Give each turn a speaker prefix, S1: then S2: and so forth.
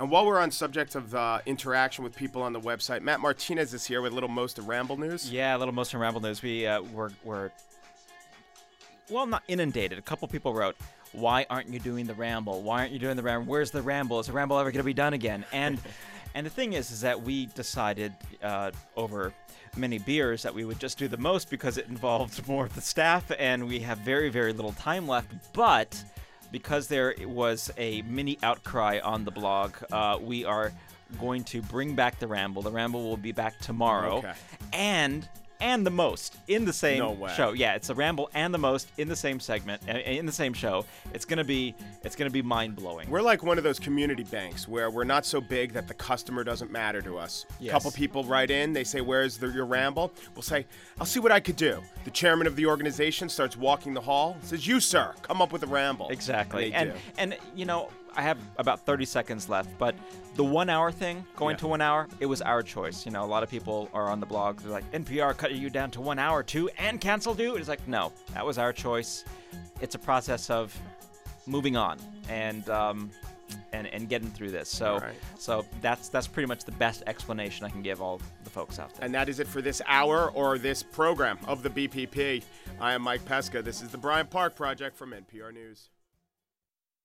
S1: And while we're on subject of interaction with people on the website, Matt Martinez is here with a little Most of Ramble news.
S2: Yeah, a little Most of Ramble news. We were not inundated. A couple people wrote, "Why aren't you doing the Ramble? Why aren't you doing the Ramble? Where's the Ramble? Is the Ramble ever going to be done again?" And the thing is that we decided over many beers that we would just do the Most because it involved more of the staff, and we have very, very little time left. But because there was a mini outcry on the blog, we are going to bring back the Ramble. The Ramble will be back tomorrow.
S1: Okay.
S2: And the Most in the same
S1: No way.
S2: show. Yeah, it's the Ramble and the Most in the same segment, in the same show. It's gonna be mind blowing.
S1: We're like one of those community banks where we're not so big that the customer doesn't matter to us.
S2: Yes.
S1: A couple people write in, they say, "Where's your Ramble?" We'll say, "I'll see what I could do." The chairman of the organization starts walking the hall, says, "You, sir, come up with a Ramble."
S2: Exactly.
S1: And they do.
S2: And you know, I have about 30 seconds left, but the 1 hour thing, going to 1 hour, it was our choice. You know, a lot of people are on the blog, they're like, "NPR cut you down to 1 hour too and canceled you?" It's like, no, that was our choice. It's a process of moving on and getting through this. So
S1: Right.
S2: so that's pretty much the best explanation I can give all the folks out there.
S1: And that is it for this hour or this program of the BPP. I am Mike Pesca. This is the Bryant Park Project from NPR News.